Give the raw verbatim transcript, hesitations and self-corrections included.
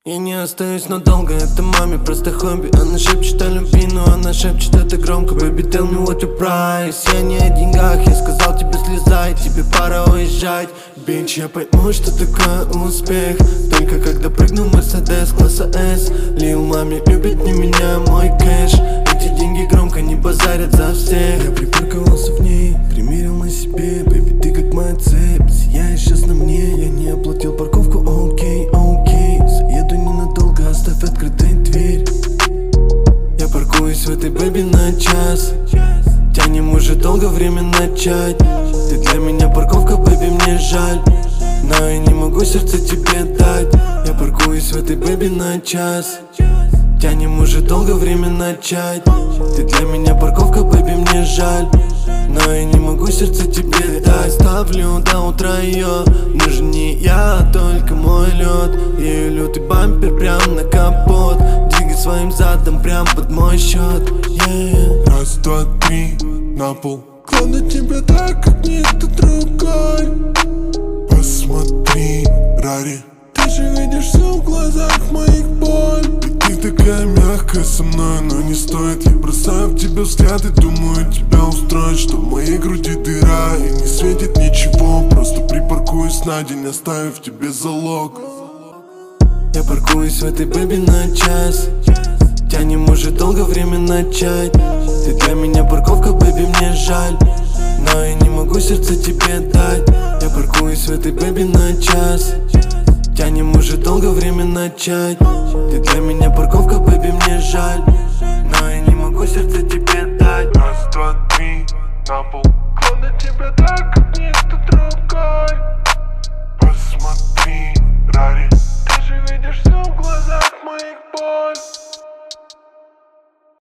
Я не остаюсь надолго, это маме просто хобби. Она шепчет о любви, но она шепчет это громко. Baby, tell me what your price. Я не о деньгах, я сказал тебе слезай, тебе пора уезжать. Бич, я пойму, что такое успех только когда прыгну в Мерседес класса S. Лил маме любит не меня, а мой кэш. Эти деньги громко не базарят за всех. Я припарковался в ней, примерил на себе. Baby, ты как моя цепь, сияешь сейчас на мне. Я не оплатил парковку, окей, окей. Заеду ненадолго, оставь открытой дверь. Я паркуюсь в этой бэби на час. Тянем уже долго, время начать. Ты для меня парковка, бэби, мне жаль, но я не могу сердце тебе дать. Я паркуюсь в этой бэби на час. Тянем уже долго, время начать. Ты для меня парковка, бэби, мне жаль, но я не могу сердце тебе дать. Ставлю до утра ее, нужен не я, а только мой лед. Ее лютый бампер прям на капот. Двигай своим задом прям под мой счет, yeah. Раз, два, три, на пол. Кладу тебя так, как никто другой. Посмотри, Рари, ты же видишь все в глазах моих боль. И ты такая мягкая со мной, но не стоит. Я бросаю в тебя взгляд и думаю тебя устроить, что в моей груди дыра и не светит ничего. Просто припаркуюсь на день, оставив тебе залог. Я паркуюсь в этой бэби на час. Тянем уже долго, время начать. Ты для меня парковка, бэби, мне жаль, но я не могу сердце тебе дать. Я паркуюсь в этой бэби на час. Тянем уже долго, время начать. Ты для меня парковка, бэби, мне жаль, но я не могу сердце тебе дать. Раз, два, три, на пол. Кладу тебя так, как никто другой. Посмотри, Рари, ты же видишь все в глазах моих боль.